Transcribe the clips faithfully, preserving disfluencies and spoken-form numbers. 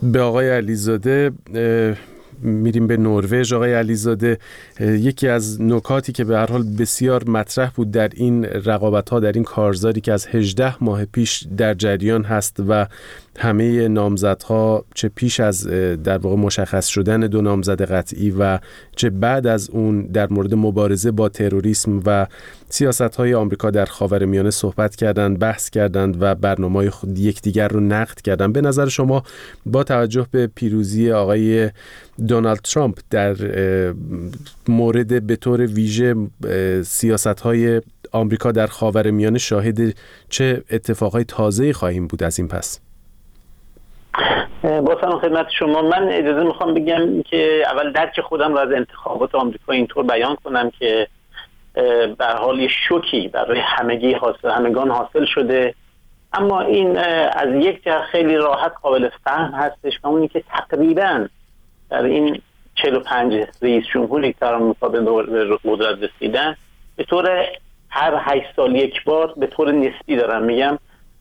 به آقای علیزاده میریم به نروژ. آقای علیزاده، یکی از نکاتی که به هر حال بسیار مطرح بود در این رقابت‌ها، در این کارزاری که از هجده ماه پیش در جریان هست و همه نامزدها چه پیش از در واقع مشخص شدن دو نامزد قطعی و چه بعد از اون در مورد مبارزه با تروریسم و سیاست‌های آمریکا در خاورمیانه صحبت کردند، بحث کردند و برنامه‌های یکدیگر رو نقد کردند. به نظر شما با توجه به پیروزی آقای دونالد ترامپ در مورد به طور ویژه سیاست‌های آمریکا در خاورمیانه شاهد چه اتفاقای تازه‌ای خواهیم بود از این پس؟ با سلام خدمت شما. من اجازه میخوام بگم که اول درک خودم رو از انتخابات آمریکا اینطور بیان کنم که به هر حال شوکی برای همگی حاصل همگان حاصل شده، اما این از یک جهت خیلی راحت قابل فهم هستش و اونی که تقریبا در این چهل و پنج رئیس جمهوری که در آمریکا به قدرت رسیدن به طور هر هشت سال یک بار به طور نسبی دارم میگم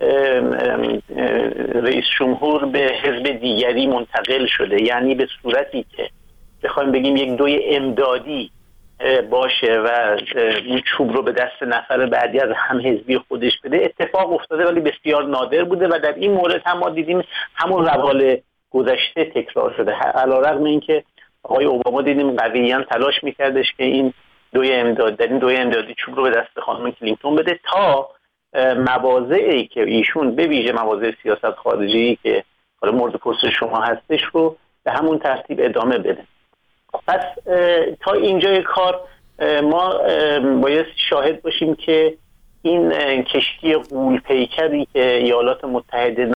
رئیس جمهور به حزب دیگری منتقل شده، یعنی به صورتی که بخوایم بگیم یک دوی امدادی باشه و این چوب رو به دست نفر بعدی از هم حزبی خودش بده. اتفاق افتاده ولی بسیار نادر بوده و در این مورد هم ما دیدیم همون روال گذشته تکرار شده، علیرغم اینکه آقای اوباما دیدیم قویاً تلاش میکردش که این دوی امداد در این دوی امدادی چوب رو به دست خانم کلینتون بده تا مواضعی که ایشون به ویژه مواضع سیاست خارجی که حالا مورد پرسش شما هستش رو به همون ترتیب ادامه بده. پس تا اینجای کار ما باید شاهد باشیم که این کشتی غول پیکری که ایالات متحده